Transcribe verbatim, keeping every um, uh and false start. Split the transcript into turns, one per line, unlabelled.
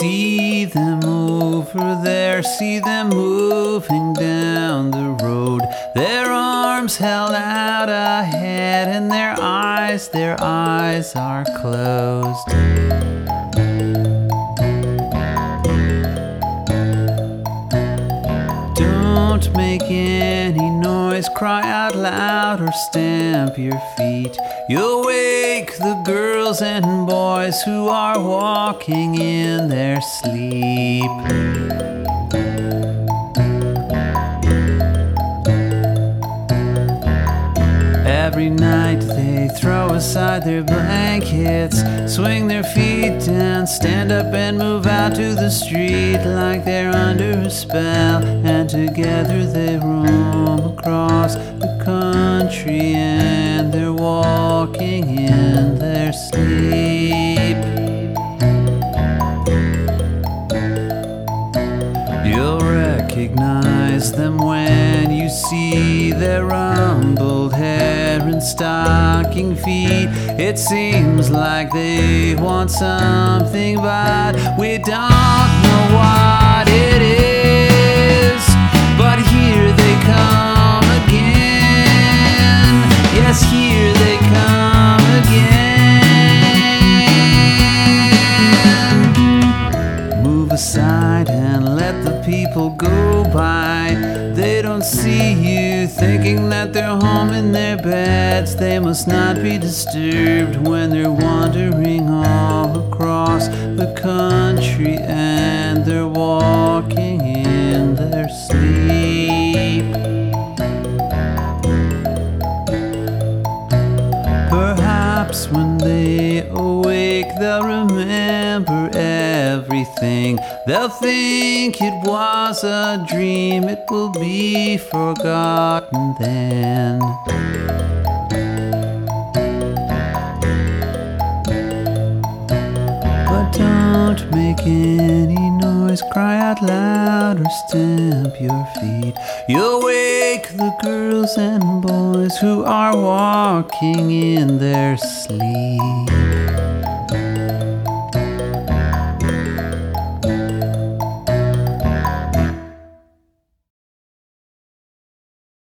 see them over there, see them moving down the road. Their arms held out ahead, and their eyes, their eyes are closed. Don't make any noise, cry out loud or stamp your feet. You'll wake the girls and boys who are walking in their sleep. Every night they throw aside their blankets, swing their feet down, stand up and move out to the street like they're under a spell. And together they roam across the country, and they're walking in their sleep. You'll recognize them when you see their rumpled hair and stocking feet. It seems like they want something, but we don't know what it is. But here they come again. Yes, here they come again. Move aside and let the people go by. They don't see you, thinking that they're home in their beds. They must not be disturbed when they're wandering all across the country, and they're walking in their sleep. Perhaps when they awake they'll remember everything. They'll think it was a dream, it will be forgotten then. But don't make any noise, cry out loud or stamp your feet. You'll wake the girls and boys who are walking in their sleep.